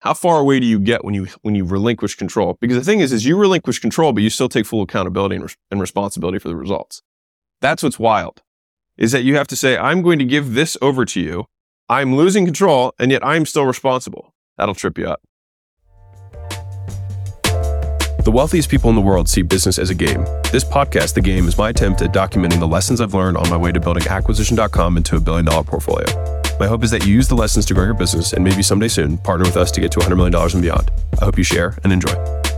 How far away do you get when you relinquish control? Because the thing is you relinquish control, but you still take full accountability and responsibility for the results. That's what's wild, is that you have to say, I'm going to give this over to you. I'm losing control, and yet I'm still responsible. That'll trip you up. The wealthiest people in the world see business as a game. This podcast, The Game, is my attempt at documenting the lessons I've learned on my way to building Acquisition.com into $1 billion portfolio. My hope is that you use the lessons to grow your business and maybe someday soon partner with us to get to $100 million and beyond. I hope you share and enjoy.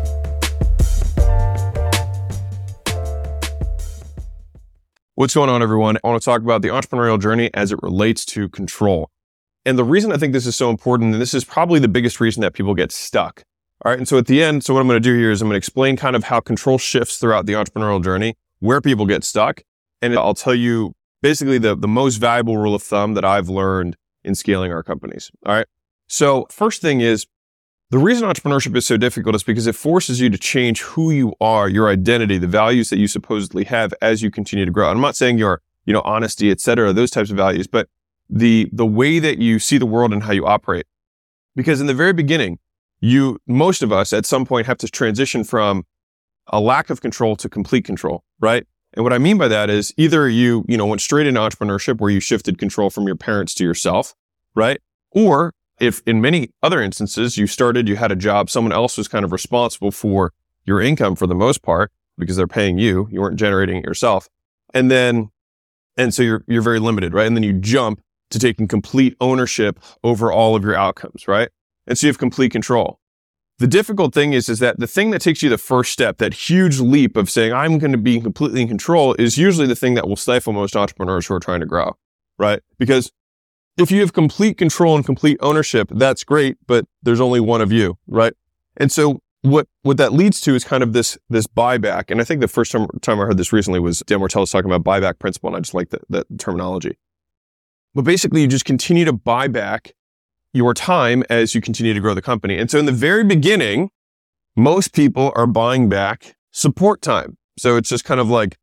What's going on, everyone? I want to talk about the entrepreneurial journey as it relates to control. And the reason I think this is so important, and this is probably the biggest reason that people get stuck. All right. And so at the end, what I'm going to do here is I'm going to explain kind of how control shifts throughout the entrepreneurial journey, where people get stuck. And I'll tell you basically the most valuable rule of thumb that I've learned in scaling our companies. All right. So first thing is, the reason entrepreneurship is so difficult is because it forces you to change who you are, your identity, the values that you supposedly have as you continue to grow. And I'm not saying your, honesty, et cetera, those types of values, but the way that you see the world and how you operate. Because in the very beginning, most of us at some point have to transition from a lack of control to complete control, right? And what I mean by that is either you went straight into entrepreneurship where you shifted control from your parents to yourself, right? Or if in many other instances you had a job, someone else was kind of responsible for your income for the most part because they're paying you weren't generating it yourself. And so you're very limited, right? And then you jump to taking complete ownership over all of your outcomes, right? And so you have complete control. The difficult thing is that the thing that takes you the first step, that huge leap of saying, I'm going to be completely in control, is usually the thing that will stifle most entrepreneurs who are trying to grow, right? Because if you have complete control and complete ownership, that's great, but there's only one of you, right? And so what that leads to is kind of this buyback. And I think the first time I heard this recently was Dan Martellus talking about buyback principle, and I just like that terminology. But basically, you just continue to buy back your time as you continue to grow the company. And so in the very beginning, most people are buying back support time. So it's just kind of like,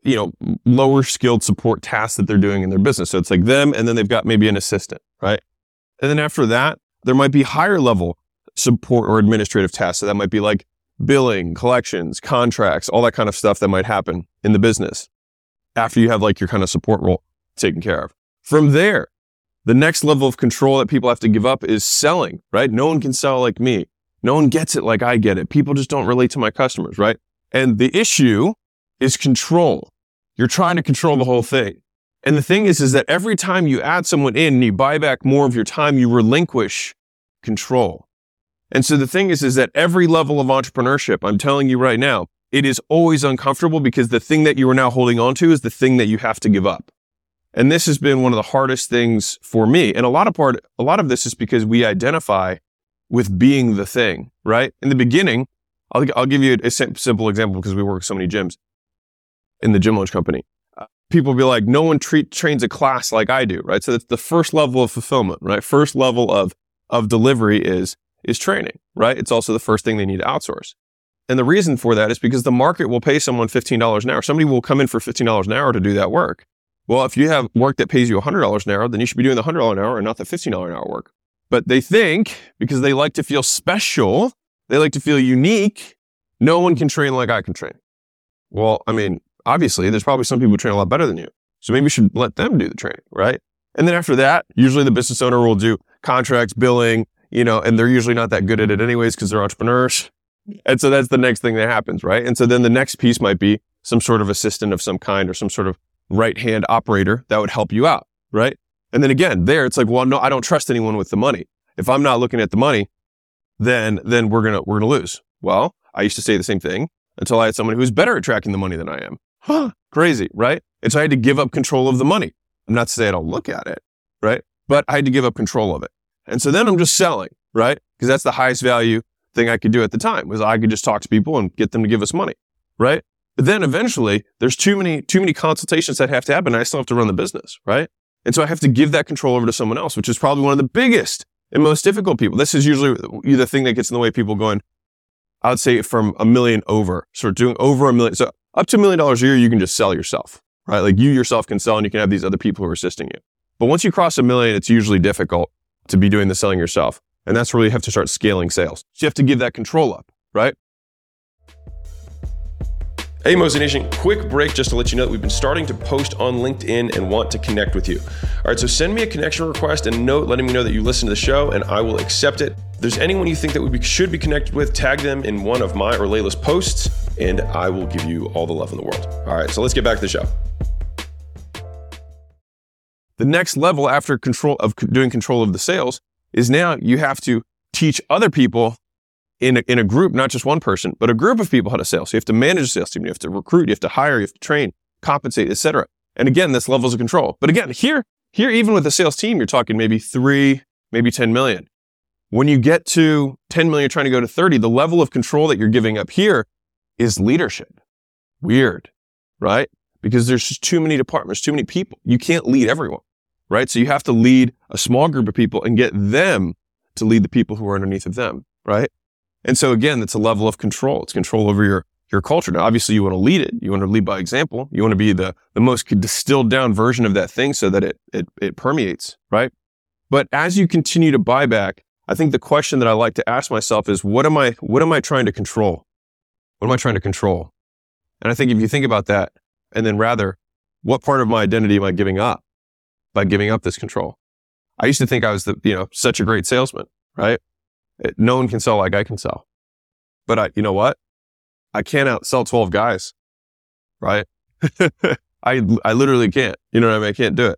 lower skilled support tasks that they're doing in their business. So it's like them, and then they've got maybe an assistant, right? And then after that, there might be higher level support or administrative tasks. So that might be like billing, collections, contracts, all that kind of stuff that might happen in the business after you have like your kind of support role taken care of. From there, the next level of control that people have to give up is selling, right? No one can sell like me. No one gets it like I get it. People just don't relate to my customers, right? And the issue is control. You're trying to control the whole thing. And the thing is that every time you add someone in and you buy back more of your time, you relinquish control. And so the thing is that every level of entrepreneurship, I'm telling you right now, it is always uncomfortable because the thing that you are now holding on to is the thing that you have to give up. And this has been one of the hardest things for me. And a lot of this is because we identify with being the thing, right? In the beginning, I'll give you a simple example because we work with so many gyms in the Gym Launch company. People will be like, no one trains a class like I do, right? So that's the first level of fulfillment, right? First level of delivery is training, right? It's also the first thing they need to outsource. And the reason for that is because the market will pay someone $15 an hour. Somebody will come in for $15 an hour to do that work. Well, if you have work that pays you $100 an hour, then you should be doing the $100 an hour and not the $15 an hour work. But they think, because they like to feel special, they like to feel unique, no one can train like I can train. Well, I mean, obviously, there's probably some people who train a lot better than you. So maybe you should let them do the training, right? And then after that, usually the business owner will do contracts, billing, and they're usually not that good at it anyways because they're entrepreneurs. And so that's the next thing that happens, right? And so then the next piece might be some sort of assistant of some kind or some sort of right-hand operator that would help you out, right? And then again, there it's like, well, no, I don't trust anyone with the money. If I'm not looking at the money, then we're gonna lose. Well, I used to say the same thing until I had someone who's better at tracking the money than I am. Crazy, right? And so I had to give up control of the money. I'm not to say I don't look at it, right? But I had to give up control of it. And so then I'm just selling, right? Because that's the highest value thing I could do at the time was I could just talk to people and get them to give us money, right? But then eventually there's too many consultations that have to happen. And I still have to run the business, right? And so I have to give that control over to someone else, which is probably one of the biggest and most difficult people. This is usually the thing that gets in the way of people going, I would say from $1 million over, sort of doing over $1 million. So up to $1 million a year, you can just sell yourself, right? Like you yourself can sell and you can have these other people who are assisting you. But once you cross $1 million, it's usually difficult to be doing the selling yourself. And that's where you have to start scaling sales. So you have to give that control up, right? Hey, Mosey Nation, quick break just to let you know that we've been starting to post on LinkedIn and want to connect with you. All right, so send me a connection request and a note letting me know that you listen to the show, and I will accept it. If there's anyone you think that we should be connected with, tag them in one of my or Layla's posts, and I will give you all the love in the world. All right, so let's get back to the show. The next level after doing control of the sales is now you have to teach other people in a group, not just one person, but a group of people how to sell. So you have to manage a sales team, you have to recruit, you have to hire, you have to train, compensate, etc. And again, that's levels of control. But again, here, even with a sales team, you're talking maybe 3, maybe 10 million. When you get to 10 million, you're trying to go to 30, the level of control that you're giving up here is leadership. Weird, right? Because there's just too many departments, too many people. You can't lead everyone, right? So you have to lead a small group of people and get them to lead the people who are underneath of them, right? And so again, that's a level of control. It's control over your culture. Now, obviously you want to lead it. You want to lead by example. You want to be the most distilled down version of that thing so that it permeates, right? But as you continue to buy back, I think the question that I like to ask myself is, what am I trying to control? What am I trying to control? And I think if you think about that, and then rather, what part of my identity am I giving up by giving up this control? I used to think I was such a great salesman, right? No one can sell like I can sell. But you know what? I can't outsell 12 guys, right? I literally can't. You know what I mean? I can't do it.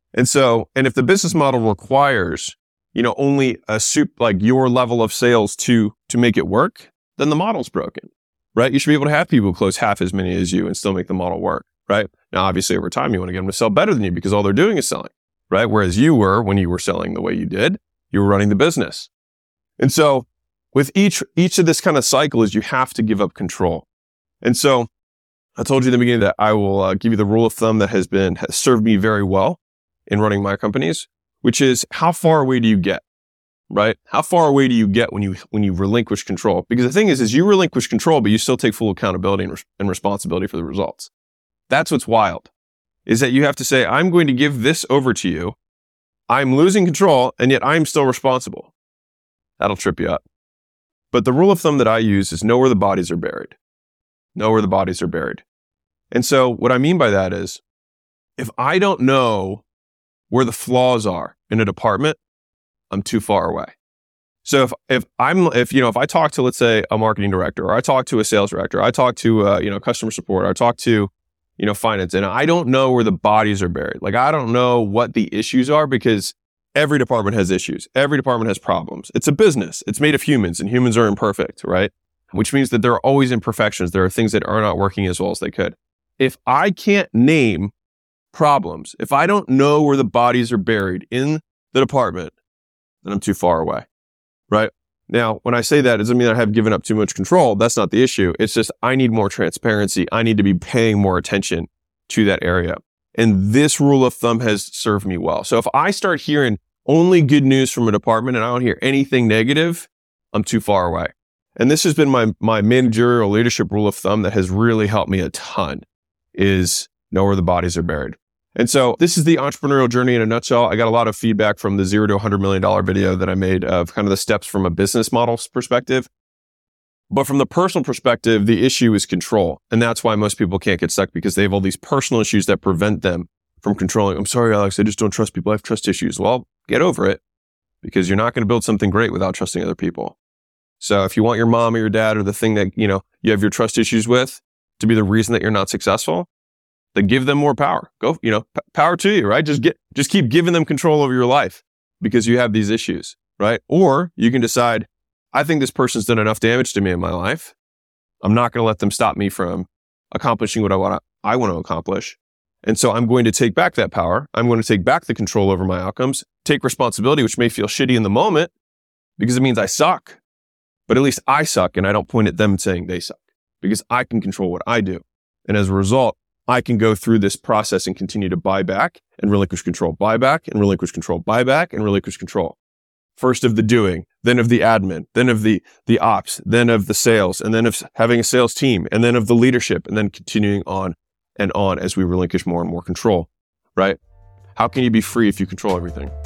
And if the business model requires, only a like your level of sales to make it work, then the model's broken, right? You should be able to have people close half as many as you and still make the model work, right? Now, obviously over time, you want to get them to sell better than you because all they're doing is selling, right? Whereas when you were selling the way you did, you were running the business. And so with each of this kind of cycle is you have to give up control. And so I told you in the beginning that I will give you the rule of thumb that has served me very well in running my companies, which is how far away do you get, right? How far away do you get when you relinquish control? Because the thing is you relinquish control, but you still take full accountability and responsibility for the results. That's what's wild, is that you have to say, I'm going to give this over to you. I'm losing control, and yet I'm still responsible. That'll trip you up. But the rule of thumb that I use is know where the bodies are buried. Know where the bodies are buried. And so what I mean by that is, if I don't know where the flaws are in a department, I'm too far away. So if I talk to, let's say, a marketing director, or I talk to a sales director, I talk to customer support, or I talk to finance, and I don't know where the bodies are buried. Like, I don't know what the issues are, because every department has issues. Every department has problems. It's a business. It's made of humans, and humans are imperfect, right? Which means that there are always imperfections. There are things that are not working as well as they could. If I can't name problems, if I don't know where the bodies are buried in the department, then I'm too far away, right? Now, when I say that, it doesn't mean I have given up too much control. That's not the issue. It's just I need more transparency. I need to be paying more attention to that area. And this rule of thumb has served me well. So if I start hearing only good news from a department and I don't hear anything negative, I'm too far away. And this has been my managerial leadership rule of thumb that has really helped me a ton, is know where the bodies are buried. And so this is the entrepreneurial journey in a nutshell. I got a lot of feedback from the $0 to $100 million video that I made of kind of the steps from a business model perspective. But from the personal perspective, the issue is control. And that's why most people can't get stuck, because they have all these personal issues that prevent them from controlling. I'm sorry, Alex, I just don't trust people. I have trust issues. Well, get over it, because you're not going to build something great without trusting other people. So if you want your mom or your dad, or the thing that, you have your trust issues with, to be the reason that you're not successful, then give them more power. Go, power to you, right? Just keep giving them control over your life because you have these issues, right? Or you can decide, I think this person's done enough damage to me in my life. I'm not going to let them stop me from accomplishing what I want to accomplish. And so I'm going to take back that power. I'm going to take back the control over my outcomes, take responsibility, which may feel shitty in the moment because it means I suck. But at least I suck, and I don't point at them saying they suck, because I can control what I do. And as a result, I can go through this process and continue to buy back and relinquish control, buy back and relinquish control, buy back and relinquish control. First of the doing, then of the admin, then of the ops, then of the sales, and then of having a sales team, and then of the leadership, and then continuing on and on as we relinquish more and more control, right? How can you be free if you control everything?